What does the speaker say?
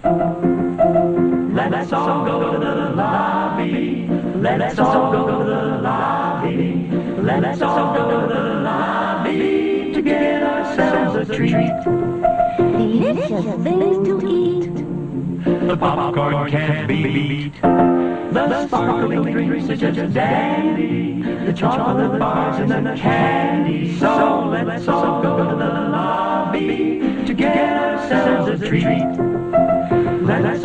Let's all go to the lobby. Let's all go to the lobby. Let's all go to the lobby to get ourselves a treat. Delicious things to eat. The popcorn can't be beat. The sparkling drinks are just dandy. The chocolate bars and the candy. So let's all go to the lobby to get ourselves a treat. Let's